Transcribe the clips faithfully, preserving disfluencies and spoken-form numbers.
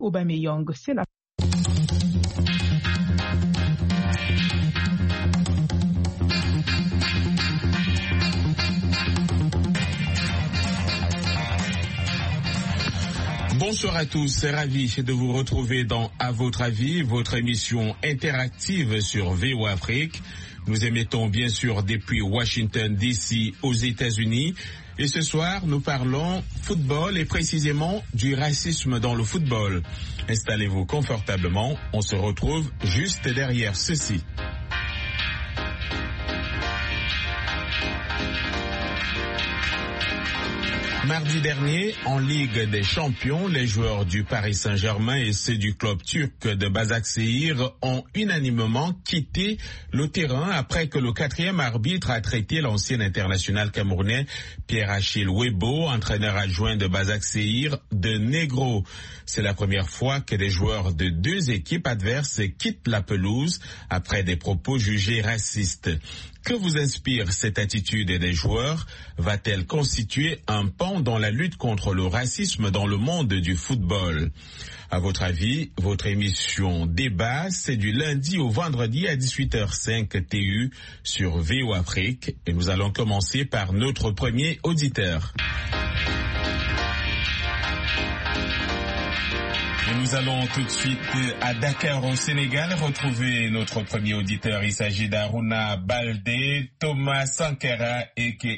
Aubameyang. C'est la Bonsoir à tous, ravi de vous retrouver dans À votre avis, votre émission interactive sur V O Afrique. Nous émettons bien sûr depuis Washington D C aux États-Unis. Et ce soir, nous parlons football et précisément du racisme dans le football. Installez-vous confortablement, on se retrouve juste derrière ceci. Mardi dernier, en Ligue des Champions, les joueurs du Paris Saint-Germain et ceux du club turc de Başakşehir ont unanimement quitté le terrain après que le quatrième arbitre a traité l'ancien international camerounais Pierre-Achille Webo, entraîneur adjoint de Başakşehir, de négro. C'est la première fois que des joueurs de deux équipes adverses quittent la pelouse après des propos jugés racistes. Que vous inspire cette attitude des joueurs? Va-t-elle constituer un pan dans la lutte contre le racisme dans le monde du football? À votre avis, votre émission Débat, c'est du lundi au vendredi à dix-huit heures cinq T U sur V O Afrique. Et nous allons commencer par notre premier auditeur. Et nous allons tout de suite à Dakar au Sénégal retrouver notre premier auditeur. Il s'agit d'Aruna Baldé, Thomas Sankara a k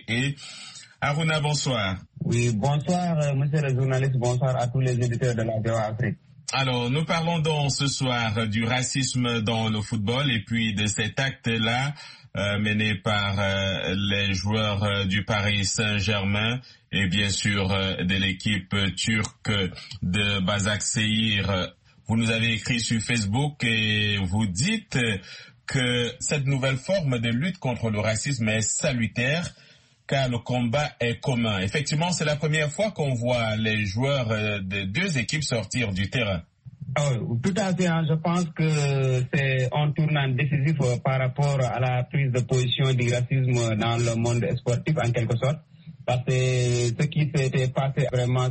a. Aruna, bonsoir. Oui, bonsoir monsieur le journaliste, bonsoir à tous les auditeurs de la V O Afrique. Alors, nous parlons donc ce soir du racisme dans le football et puis de cet acte-là euh, mené par euh, les joueurs euh, du Paris Saint-Germain et bien sûr euh, de l'équipe turque de Başakşehir. Vous nous avez écrit sur Facebook et vous dites que cette nouvelle forme de lutte contre le racisme est salutaire car le combat est commun. Effectivement, c'est la première fois qu'on voit les joueurs de deux équipes sortir du terrain. Oh, tout à fait, hein. Je pense que c'est un tournant décisif par rapport à la prise de position du racisme dans le monde sportif en quelque sorte. Parce que ce qui s'était passé vraiment,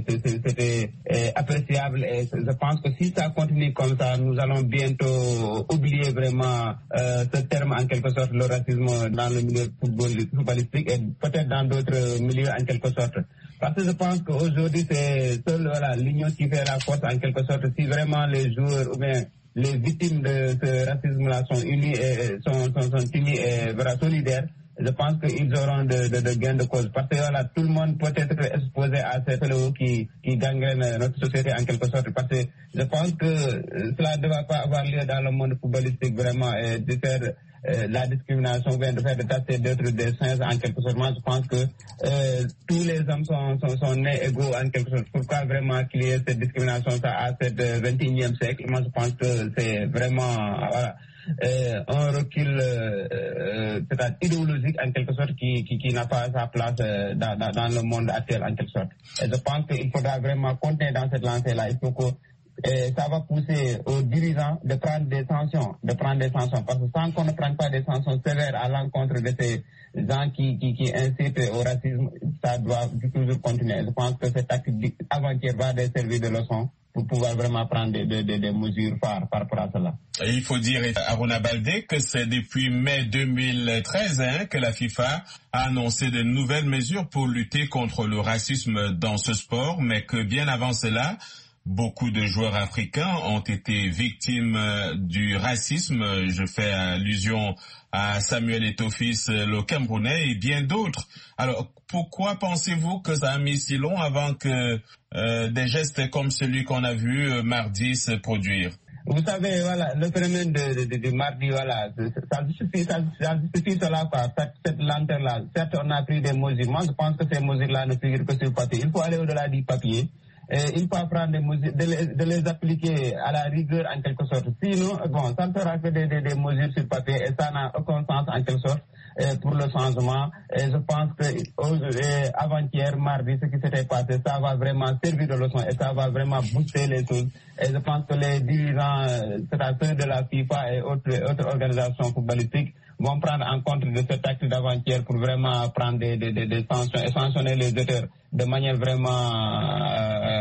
c'était euh, appréciable et je pense que si ça continue comme ça, nous allons bientôt oublier vraiment euh, ce terme en quelque sorte, le racisme dans le milieu footballistique et peut-être dans d'autres milieux en quelque sorte. Parce que je pense qu'aujourd'hui, c'est seule voilà, l'union qui fait la force en quelque sorte. Si vraiment les joueurs ou bien les victimes de ce racisme-là sont unis et sont, sont, sont unis et voilà, solidaires, je pense qu'ils auront de, de, de gains de cause. Parce que voilà, tout le monde peut être exposé à ces fléaux qui, qui gangrènent notre société en quelque sorte. Parce que je pense que cela ne doit pas avoir lieu dans le monde footballistique vraiment et de faire euh, la discrimination ou bien de faire de tasser d'autres des sens en quelque sorte. Moi, je pense que euh, tous les hommes sont, sont, sont nés égaux en quelque sorte. Pourquoi vraiment qu'il y ait cette discrimination ça, à ce vingt et unième siècle? Moi, je pense que c'est vraiment... Voilà, Euh, un recul euh, euh, peut-être idéologique en quelque sorte qui, qui, qui n'a pas sa place euh, dans, dans, dans le monde actuel en quelque sorte. Et je pense qu'il faudra vraiment continuer dans cette lancée-là. Il faut que euh, ça va pousser aux dirigeants de prendre des sanctions, de prendre des sanctions. Parce que sans qu'on ne prenne pas des sanctions sévères à l'encontre de ces gens qui, qui, qui incitent au racisme, ça doit toujours continuer. Je pense que cet acte avant-hier va servir de leçon pour pouvoir vraiment prendre des, des, des, des mesures phares par rapport à cela. Et il faut dire, Aruna Baldé, que c'est depuis mai deux mille treize hein, que la FIFA a annoncé de nouvelles mesures pour lutter contre le racisme dans ce sport, mais que bien avant cela, beaucoup de joueurs africains ont été victimes du racisme. Je fais allusion à Samuel Eto'o-Fils, le Camerounais, et bien d'autres. Alors, pourquoi pensez-vous que ça a mis si long avant que euh, des gestes comme celui qu'on a vu euh, mardi se produire? Vous savez, voilà, le phénomène de, de, de mardi, voilà, ça suffit, ça, ça suffit cela, quoi, cette, cette lenteur-là. Certes, on a pris des mesures. Moi, je pense que ces mesures-là ne figurent que sur le papier. Il faut aller au-delà du papier. Et il faut apprendre des mesures, de, les, de les appliquer à la rigueur en quelque sorte. Sinon, bon, ça ne fera que des, des, des mesures sur papier et ça n'a aucun sens en quelque sorte euh, pour le changement. Et je pense que euh, avant-hier, mardi, ce qui s'était passé, ça va vraiment servir de leçon et ça va vraiment booster les choses. Et je pense que les dirigeants, euh, c'est-à-dire de la FIFA et autres, autres organisations footballistiques, vont prendre en compte de cet acte d'avant-hier pour vraiment prendre des, des, des, des sanctions et sanctionner les auteurs de manière vraiment euh,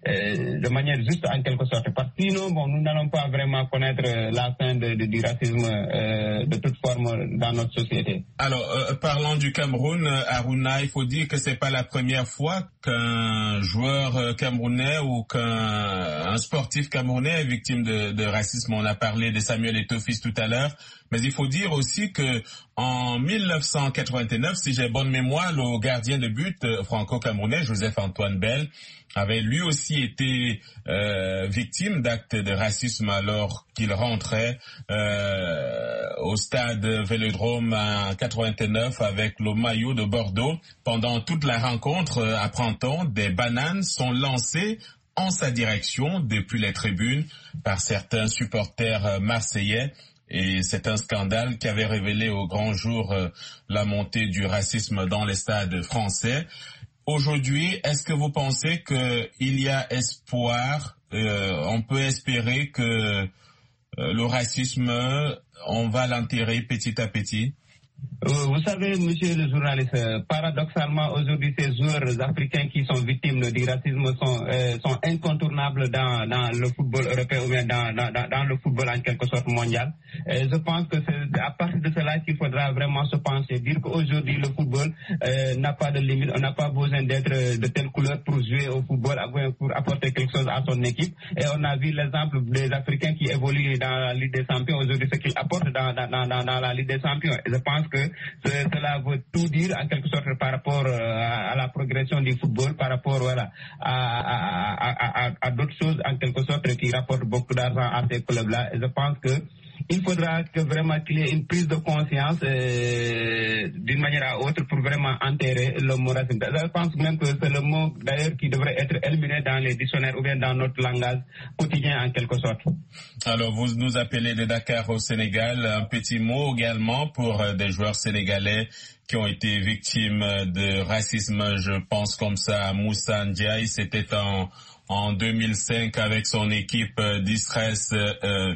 euh, de manière juste en quelque sorte. Parce que sinon, bon, nous n'allons pas vraiment connaître la fin de, de, du racisme euh, de toute forme dans notre société. Alors, euh, parlant du Cameroun, Aruna, il faut dire que c'est pas la première fois qu'un joueur camerounais ou qu'un un sportif camerounais est victime de, de racisme. On a parlé de Samuel Eto'o-Fils tout à l'heure, mais il faut dire aussi que en mille neuf cent quatre-vingt-neuf, si j'ai bonne mémoire, le gardien de but franco-camerounais, Joseph-Antoine Bell, avait lui aussi été euh, victime d'actes de racisme alors qu'il rentrait euh, au stade Vélodrome en quatre-vingt-neuf avec le maillot de Bordeaux. Pendant toute la rencontre, apprend-on, des bananes sont lancées en sa direction depuis les tribunes par certains supporters marseillais. Et c'est un scandale qui avait révélé au grand jour euh, la montée du racisme dans les stades français. Aujourd'hui, est-ce que vous pensez qu'il y a espoir, euh, on peut espérer que euh, le racisme, on va l'enterrer petit à petit? Vous savez, monsieur le journaliste, paradoxalement, aujourd'hui, ces joueurs africains qui sont victimes du racisme sont, euh, sont incontournables dans, dans le football européen ou bien dans, dans, dans le football en quelque sorte mondial. Et je pense que c'est à partir de cela qu'il faudra vraiment se pencher, dire qu'aujourd'hui, le football euh, n'a pas de limite, on n'a pas besoin d'être de telle couleur pour jouer au football, pour apporter quelque chose à son équipe. Et on a vu l'exemple des Africains qui évoluent dans la Ligue des Champions aujourd'hui, ce qu'ils apportent dans, dans, dans, dans la Ligue des Champions. Et je pense que cela veut tout dire en quelque sorte par rapport à, à la progression du football, par rapport voilà, à, à, à, à, à d'autres choses en quelque sorte qui rapportent beaucoup d'argent à ces clubs-là. Et je pense que il faudra que vraiment qu'il y ait une prise de conscience euh, d'une manière à autre pour vraiment enterrer le mot racisme. Je pense même que c'est le mot d'ailleurs qui devrait être éliminé dans les dictionnaires ou bien dans notre langage quotidien en quelque sorte. Alors vous nous appelez de Dakar au Sénégal, un petit mot également pour des joueurs sénégalais qui ont été victimes de racisme. Je pense comme ça à Moussa Ndiaye, c'était en en deux mille cinq avec son équipe euh, d'Israël, euh,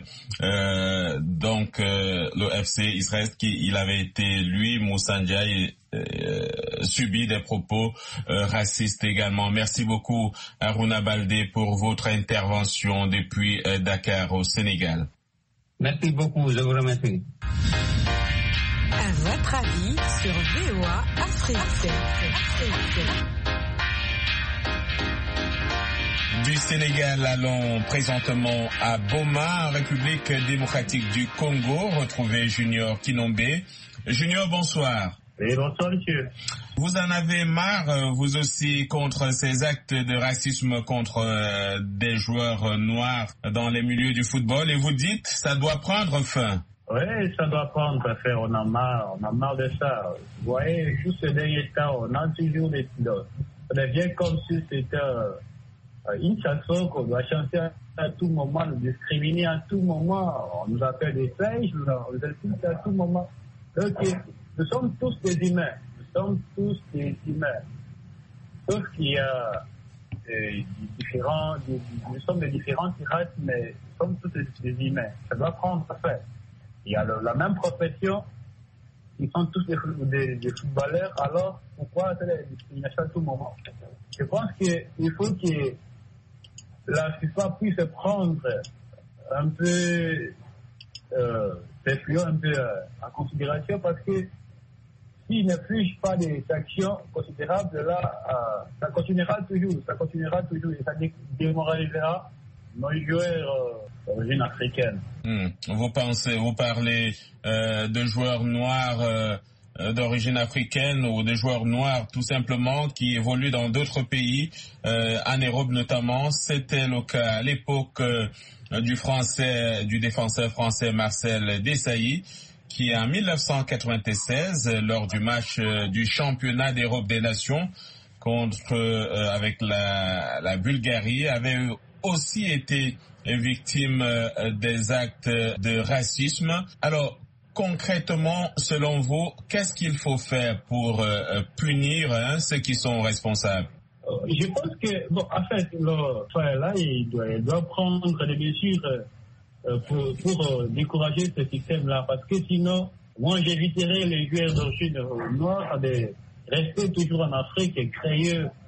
euh, donc euh, le F C Israël, qui il avait été lui, Moussa Ndiaye, euh, subi des propos euh, racistes également. Merci beaucoup Aruna Baldé pour votre intervention depuis euh, Dakar au Sénégal. Merci beaucoup, je vous remercie. À votre avis sur V O A Afrique. Afrique. Du Sénégal, allons présentement à Boma, en République démocratique du Congo, retrouver Junior Kinombe. Junior, bonsoir. Oui, bonsoir, monsieur. Vous en avez marre, vous aussi, contre ces actes de racisme contre euh, des joueurs noirs dans les milieux du football, et vous dites ça doit prendre fin. Oui, ça doit prendre fin, on a marre, on a marre de ça. Vous voyez, juste ces derniers temps, on a toujours des pilotes. Ça devient comme si c'était une chanson qu'on doit chanter à tout moment, nous discriminer à tout moment. On nous appelle des singes, on nous insulte à tout moment. Donc, nous sommes tous des humains. Nous sommes tous des humains. Sauf qu'il y a des différents, des, nous sommes de différentes races, mais nous sommes tous des, des humains. Ça doit prendre fin. Il y a le, la même profession, ils sont tous des, des, des footballeurs, alors pourquoi c'est la discrimination à tout moment? Je pense qu'il faut que la FIFA puisse prendre un peu euh, ces fléaux un peu euh, en considération, parce que s'il ne fiche pas des actions considérables, là, euh, ça continuera toujours, ça continuera toujours et ça démoralisera nos joueurs d'origine africaine. Mmh. Vous pensez, vous parlez euh, de joueurs noirs euh, d'origine africaine ou de joueurs noirs tout simplement qui évoluent dans d'autres pays, euh, en Europe notamment. C'était le cas à l'époque euh, du français, du défenseur français Marcel Desailly, qui en mille neuf cent quatre-vingt-seize, lors du match euh, du championnat d'Europe des Nations contre euh, avec la, la Bulgarie, avait aussi été victime euh, des actes de racisme. Alors, concrètement, selon vous, qu'est-ce qu'il faut faire pour euh, punir hein, ceux qui sont responsables? Je pense que, bon, en fait, le, là, il doit, il doit prendre des mesures euh, pour, pour euh, décourager ce système-là, parce que sinon, moi, j'éviterais les joueurs d'origine noire de rester toujours en Afrique et créer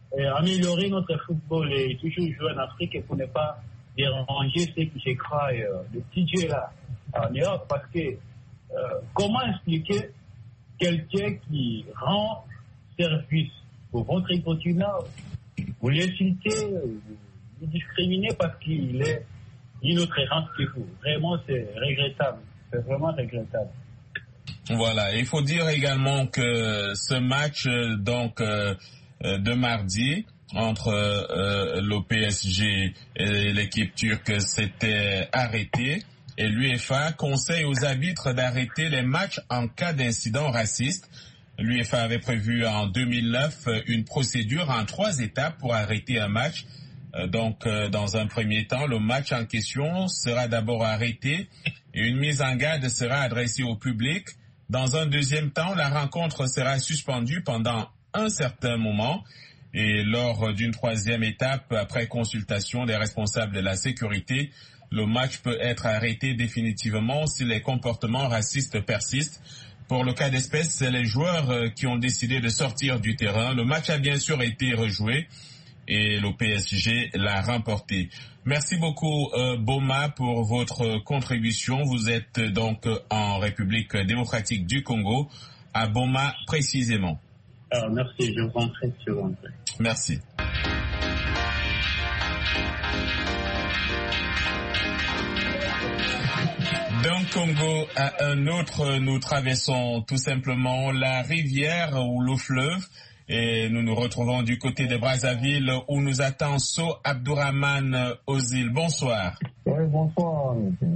euh, améliorer notre football et toujours jouer en Afrique et pour ne pas déranger ceux qui se croient euh, de petits dieux là en Europe. Parce que euh, comment expliquer quelqu'un qui rend service pour votre continent, vous l'insultez, vous le discriminez parce qu'il est d'une autre race que vous. Vraiment, c'est regrettable. C'est vraiment regrettable. Voilà, il faut dire également que ce match donc euh, de mardi entre euh, l'O P S G et l'équipe turque s'était arrêté et l'UEFA conseille aux arbitres d'arrêter les matchs en cas d'incident raciste. L'UEFA avait prévu en deux mille neuf une procédure en trois étapes pour arrêter un match. Donc, dans un premier temps, le match en question sera d'abord arrêté et une mise en garde sera adressée au public. Dans un deuxième temps, la rencontre sera suspendue pendant un certain moment. Et lors d'une troisième étape, après consultation des responsables de la sécurité, le match peut être arrêté définitivement si les comportements racistes persistent. Pour le cas d'espèce, c'est les joueurs qui ont décidé de sortir du terrain. Le match a bien sûr été rejoué et l'O P S G l'a remporté. Merci beaucoup euh, Boma pour votre contribution. Vous êtes donc en République démocratique du Congo, à Boma précisément. Alors, merci, je vous en prie, je vous en prie. Merci. D'un Congo à un autre, nous traversons tout simplement la rivière ou le fleuve et nous nous retrouvons du côté de Brazzaville où nous attend So Abdourahmane Ozil. Bonsoir. Oui, bonsoir.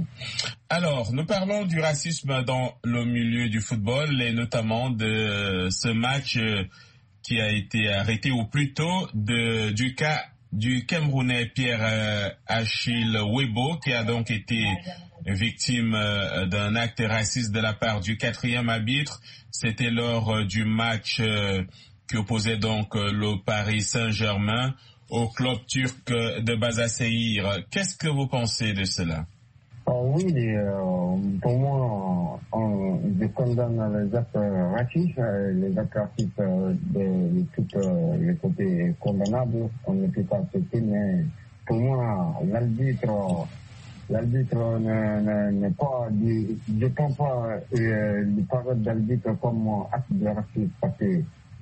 Alors, nous parlons du racisme dans le milieu du football et notamment de ce match qui a été arrêté ou plutôt de, du cas du Camerounais Pierre Achille Webo qui a donc été victime d'un acte raciste de la part du quatrième arbitre. C'était lors du match qui opposait donc le Paris Saint-Germain au club turc de Basaksehir. Qu'est-ce que vous pensez de cela? Oh oui, euh, pour moi, on, je condamne les actes racistes, les actes racistes de, de tous euh, les côtés condamnables. On ne peut pas accepter, mais pour moi, l'arbitre L'arbitre n'est pas, je ne prends pas euh, les paroles d'arbitre comme acte de racisme parce que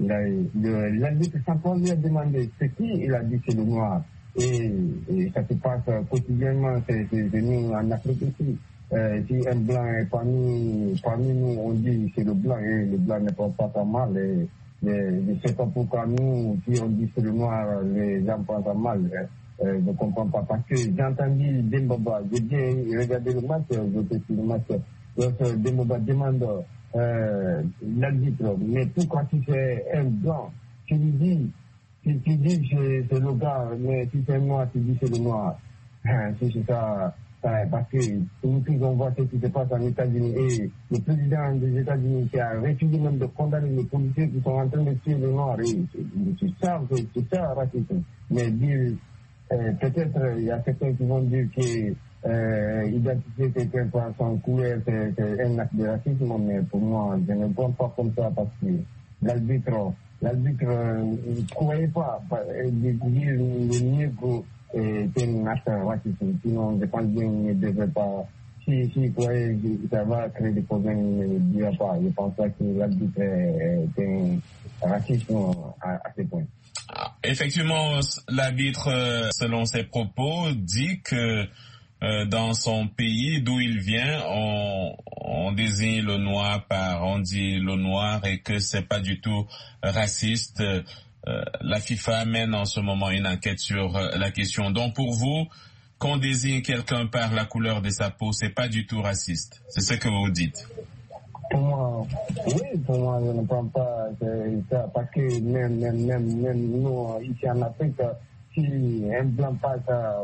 l'arbitre central lui a demandé ce qu'il a dit c'est le noir et, et ça se passe quotidiennement, c'est nous en Afrique ici. Euh, si un blanc est parmi, parmi nous, on dit c'est le blanc et le blanc ne pense pas ça mal. Et, et, je ne sais pas pourquoi nous, si on dit c'est le noir, les gens pensent ça mal. Hein. Euh, je ne comprends pas parce que j'ai entendu Demboba, j'ai bien regardé le match, j'ai fait le match, donc Demboba demande euh, l'arbitre, mais pourquoi si c'est un blanc, tu lui dis, tu, tu dis que c'est le gars, mais si c'est un noir, tu dis c'est le noir. Si c'est ça, ça, parce que nous tous on voit ce qui se passe en États-Unis et le président des États-Unis qui a refusé même de condamner les policiers qui sont en train de tuer les noirs, et c'est ça, c'est ça racisme. Mais dire Euh, peut-être il y a certains qui vont dire que euh, identifier quelqu'un par son couleur c'est, c'est un acte de racisme, mais pour moi je ne pense pas comme ça parce que l'arbitre, l'arbitre ne euh, croyait pas de dire le négro est un acte raciste, sinon je pense bien qu'il ne devrait pas. Si, si il croyait que ça va créer des problèmes, il ne le dirait pas. Je pense pas que l'arbitre est un racisme à, à ce point. Effectivement, l'arbitre, selon ses propos, dit que euh, dans son pays d'où il vient, on, on désigne le noir par, on dit le noir et que c'est pas du tout raciste. Euh, la FIFA mène en ce moment une enquête sur euh, la question. Donc pour vous, qu'on désigne quelqu'un par la couleur de sa peau, c'est pas du tout raciste. C'est ce que vous dites. Pour moi, oui, pour moi, je ne prends pas ça, parce que même, même, même, même nous, ici en Afrique, si un blanc passe,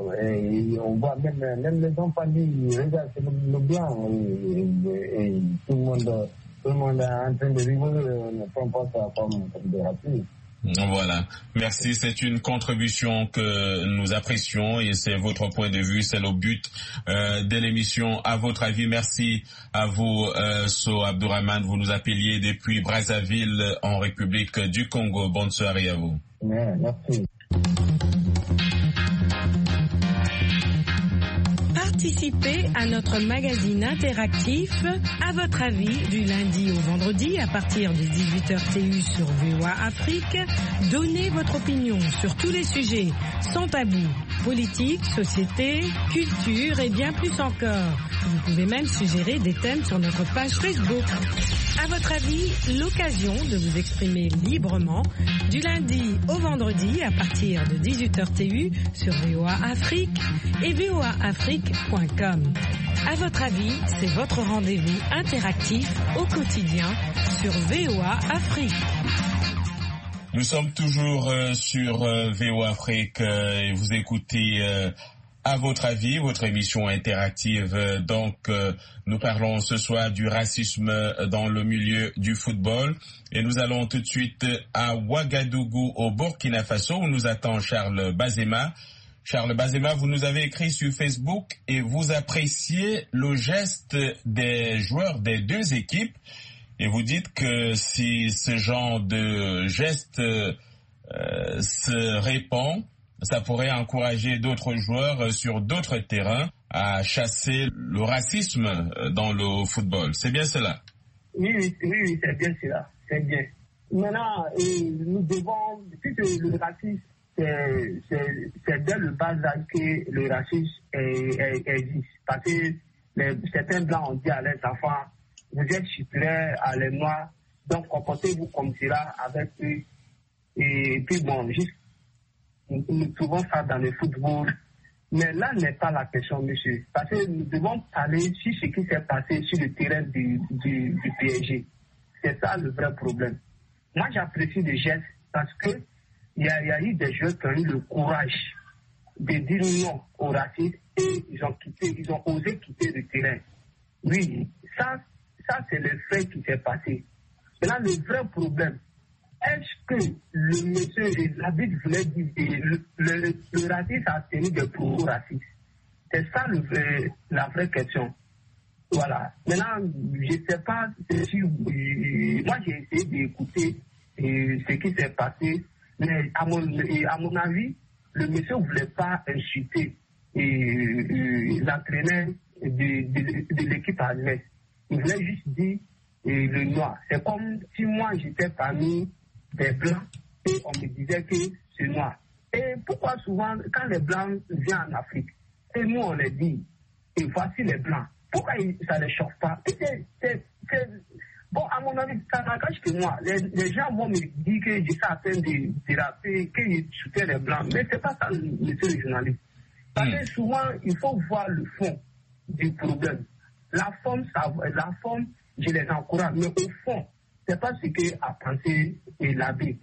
et on voit même, même les enfants disent, regarde, c'est le, le blanc, et, et, et tout le monde, tout le monde est en train de rigoler, ne prend pas ça comme, comme des racistes. Voilà, merci, c'est une contribution que nous apprécions et c'est votre point de vue, c'est le but euh, de l'émission. À votre avis, merci à vous, euh, So Abdourahmane, vous nous appeliez depuis Brazzaville en République du Congo. Bonne soirée à vous. Ouais, merci. Participez à notre magazine interactif À votre avis du lundi au vendredi à partir de dix-huit heures T U sur V O A Afrique. Donnez votre opinion sur tous les sujets sans tabou. Politique, société, culture et bien plus encore. Vous pouvez même suggérer des thèmes sur notre page Facebook. À votre avis, l'occasion de vous exprimer librement du lundi au vendredi à partir de dix-huit heures T U sur V O A Afrique et V O A Afrique point com. À votre avis, c'est votre rendez-vous interactif au quotidien sur V O A Afrique. Nous sommes toujours euh, sur euh, V O A Afrique euh, et vous écoutez euh, À votre avis, votre émission interactive. Euh, donc, euh, nous parlons ce soir du racisme dans le milieu du football et nous allons tout de suite à Ouagadougou au Burkina Faso où nous attend Charles Bazema. Charles Bazema, vous nous avez écrit sur Facebook et vous appréciez le geste des joueurs des deux équipes et vous dites que si ce genre de geste euh, se répand, ça pourrait encourager d'autres joueurs sur d'autres terrains à chasser le racisme dans le football. C'est bien cela? Oui, oui, oui, oui, c'est bien cela. C'est bien. Maintenant, et nous devons, puisque le racisme, c'est, c'est, c'est dès le bas âge que le racisme est, est, existe. Parce que les, certains blancs ont dit à leurs enfants, vous êtes supérieurs à les noirs, donc comportez-vous comme cela avec eux. Et puis bon, juste, nous, nous trouvons ça dans le football. Mais là n'est pas la question, monsieur. Parce que nous devons parler sur ce qui s'est passé sur le terrain du, du, du P S G. C'est ça le vrai problème. Moi, j'apprécie les gestes parce que il y, y a eu des joueurs qui ont eu le courage de dire non au racisme et ils ont quitté, ils ont osé quitter le terrain. Oui, ça, ça c'est le fait qui s'est passé. Et là, le vrai problème, est-ce que le monsieur, l'arbitre voulait dire, le, le, le racisme a tenu des propos racistes? C'est ça le vrai, la vraie question. Voilà. Maintenant, je ne sais pas si, euh, moi j'ai essayé d'écouter euh, ce qui s'est passé, mais à mon, à mon avis, le monsieur ne voulait pas insulter euh, euh, l'entraîneur de, de, de l'équipe anglaise. Il voulait juste dire euh, le noir. C'est comme si moi j'étais parmi des blancs et on me disait que c'est noir. Et pourquoi souvent, quand les blancs viennent en Afrique, et nous on les dit, et voici les blancs, pourquoi ça ne les chauffe pas? c'est, c'est, c'est... Bon, à mon avis, ça n'engage que moi. Les, les gens vont me dire que je suis en train de déraper, que je soutiens les blancs. Mais ce n'est pas ça, monsieur le journaliste. Parce que souvent, il faut voir le fond du problème. La forme, ça, la forme, je les encourage. Mais au fond, ce n'est pas ce qu'a pensé l'arbitre.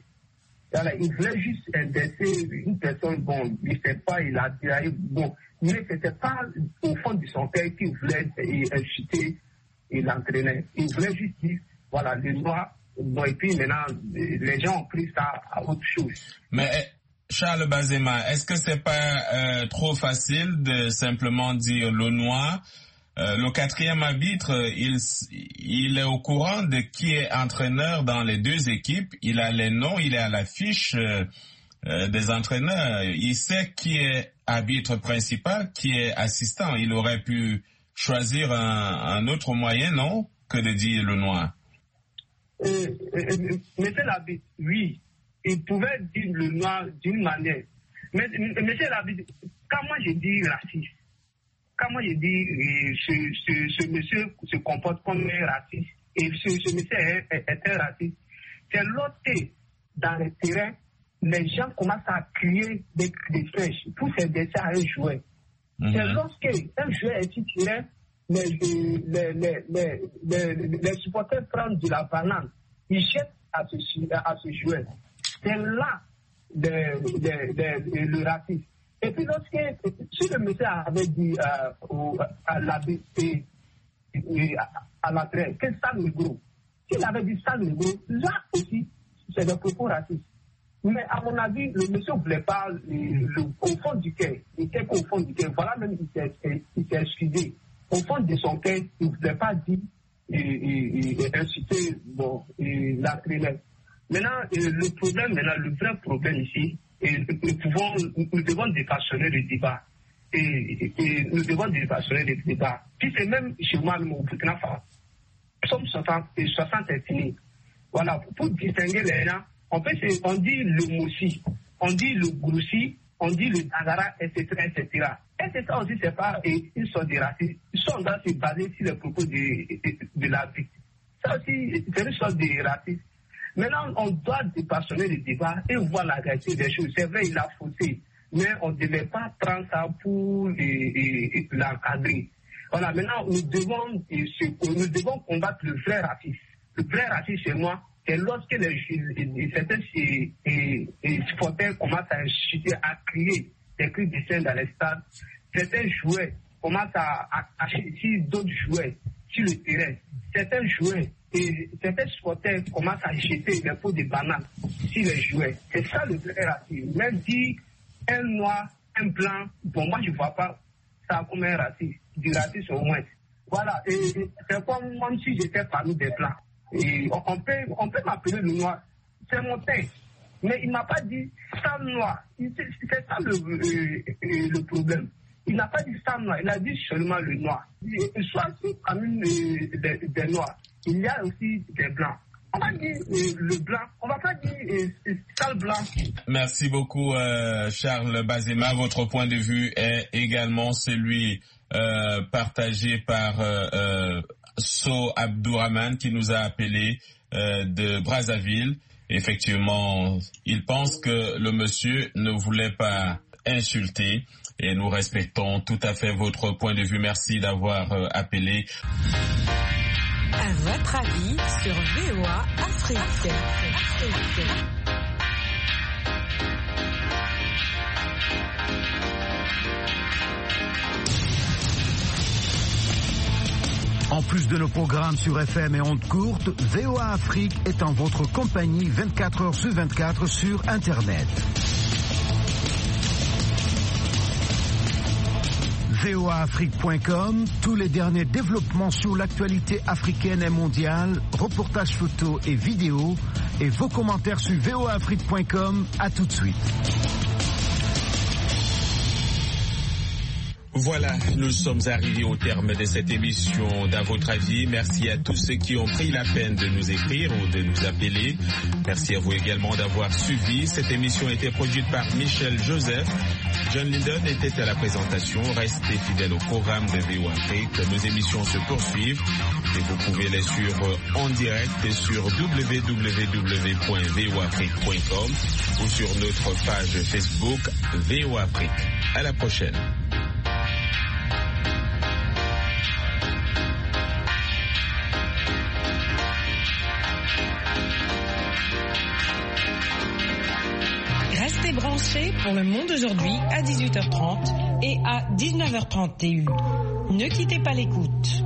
Il voulait juste inverser une personne, bon, je ne sais pas, il a dit, bon, mais ce n'était pas au fond de son cœur qu'il voulait inciter et l'entraîner. Il voulait juste dire, voilà, le noir, bon, et puis maintenant, les gens ont pris ça à autre chose. Mais Charles Bazema, est-ce que c'est pas euh, trop facile de simplement dire le noir? Euh, le quatrième arbitre, il, il est au courant de qui est entraîneur dans les deux équipes. Il a les noms, il est à la fiche euh, euh, des entraîneurs. Il sait qui est arbitre principal, qui est assistant. Il aurait pu choisir un, un autre moyen, non, que de dire le noir. Euh, euh, monsieur l'arbitre, oui, il pouvait dire le noir d'une manière. Mais monsieur l'arbitre, quand moi je dis raciste, quand moi je dis euh, ce, ce, ce monsieur se comporte comme un raciste et ce, ce monsieur est, est, est un raciste, c'est l'autre dans le terrain, les gens commencent à crier des cris de flèches pour s'adresser à un joueur. Mm-hmm. C'est lorsque un joueur est tiré, les, les, les, les, les, les supporters prennent de la banane, ils jettent à ce, à ce joueur. C'est là le, le, le, le racisme. Et puis lorsque, si le monsieur avait dit euh, au, à l'arbitre et, et à, à l'entraîneur que sale négro, s'il avait dit sale négro, là aussi, c'est des propos racistes. Mais à mon avis, le monsieur ne voulait pas, le, le, au fond du cœur, il était qu'au fond du cœur, voilà même il s'est, il s'est excusé. Au fond de son cœur, il ne voulait pas dire et, et, et insulter bon, et l'entraîneur. Maintenant, le problème, maintenant, le vrai problème ici, et nous, pouvons, nous devons dépassionner le débat. Et, et, et nous devons dépassionner le débat. Puis c'est même chez moi, au Burkina Faso, nous sommes soixante, soixante ethnies. Voilà, pour distinguer les gens, en fait, on dit le moussi, on dit le groussi, on dit le dagara, et cetera, et cetera. Et c'est ça aussi, c'est pas une sorte de racisme. Ils sont dans se baser sur les propos de, de, de la vie. Ça aussi, c'est une sorte de racisme. Maintenant, on doit dépassionner le débat et voir la réalité des choses. C'est vrai, il a faussé, mais on ne devait pas prendre ça pour l'encadrer. Voilà, maintenant, nous devons, nous devons combattre le vrai racisme. Le vrai racisme, chez moi, c'est lorsque les, les, certains et, et, et supporters commencent à chuter, à crier des cris de scène dans les stades. Certains joueurs commencent à, à, à chercher d'autres joueurs sur le terrain. Certains joueurs et certains supporters commencent à jeter des pots de bananes sur les joueurs. C'est ça le vrai racisme. Même si un noir, un blanc, bon, moi je ne vois pas ça comme un racisme. Du racisme au moins. Voilà, et, et c'est comme même si j'étais parmi des blancs. Et on, on peut, on peut m'appeler le noir. C'est mon texte. Mais il ne m'a pas dit ça noir. C'est, c'est ça le, euh, euh, le problème. Il n'a pas dit ça noir. Il a dit seulement le noir. Soit parmi euh, des, des noirs, il y a aussi des blancs. On va dire euh, le blanc. On ne va pas dire euh, sale blanc. Merci beaucoup, euh, Charles Bazema. Votre point de vue est également celui euh, partagé par euh, euh, So Abdourahman qui nous a appelé euh, de Brazzaville. Effectivement, il pense que le monsieur ne voulait pas insulter et nous respectons tout à fait votre point de vue. Merci d'avoir euh, appelé. À votre avis sur V O A Afrique. Afrique. En plus de nos programmes sur F M et ondes courtes, V O A Afrique est en votre compagnie vingt-quatre heures sur vingt-quatre sur Internet. V O A Afrique point com, tous les derniers développements sur l'actualité africaine et mondiale, reportages photos et vidéos, et vos commentaires sur V O A Afrique point com. À tout de suite. Voilà, nous sommes arrivés au terme de cette émission d'À votre avis. Merci à tous ceux qui ont pris la peine de nous écrire ou de nous appeler. Merci à vous également d'avoir suivi. Cette émission a été produite par Michel Joseph. John Linden était à la présentation. Restez fidèles au programme de V O A Afrique. Nos émissions se poursuivent et vous pouvez les suivre en direct sur w w w point v o afrique point com ou sur notre page Facebook V O A Afrique. À la prochaine. Restez branchés pour Le Monde aujourd'hui à dix-huit heures trente et à dix-neuf heures trente T U. Ne quittez pas l'écoute.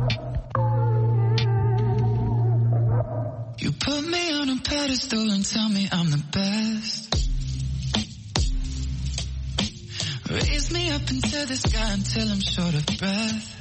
You put me on a pedestal and tell me I'm the best. Raise me up into the sky until I'm short of breath.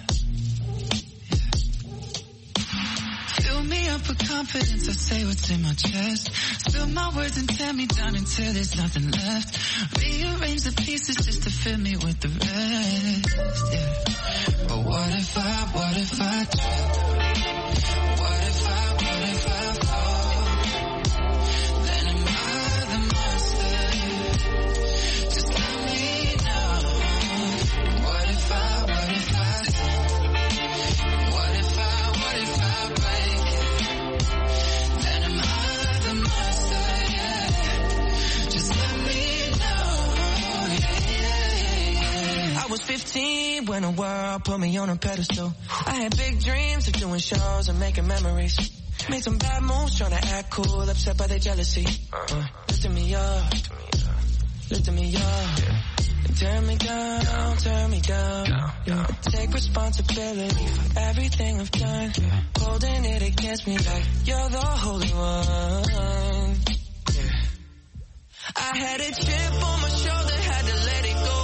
Fill me up with confidence, I say what's in my chest. Spill my words and tear me down until there's nothing left. Rearrange the pieces just to fill me with the rest, yeah. But what if I, what if I trip? What if I, what if I fall? Then am I the monster? Just let me know. What if I, what if I slip? What if I, what if I break it? Then am I the monster, yeah. Just let me know, yeah, yeah, yeah. I was fifteen when the world put me on a pedestal. I had big dreams of doing shows and making memories. Made some bad moves trying to act cool, upset by their jealousy. Uh, lifting me up, lifting me up. Turn me down, turn me down. down, down. Take responsibility for everything I've done. Yeah. Holding it against me like you're the holy one. Yeah. I had a chip on my shoulder, had to let it go.